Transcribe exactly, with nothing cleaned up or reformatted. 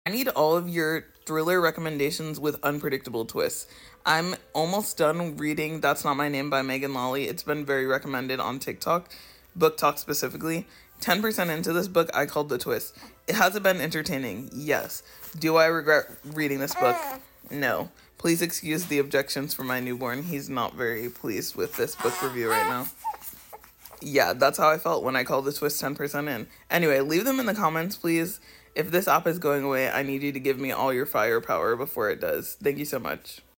I need all of your thriller recommendations with unpredictable twists. I'm almost done reading That's Not My Name by Megan Lawley. It's been very recommended on TikTok, Book Talk specifically. ten percent into this book, I called the twist. It hasn't been entertaining, yes. Do I regret reading this book? No. Please excuse the objections from my newborn. He's not very pleased with this book review right now. Yeah, that's how I felt when I called the twist ten percent in. Anyway, leave them in the comments, please. If this app is going away, I need you to give me all your firepower before it does. Thank you so much.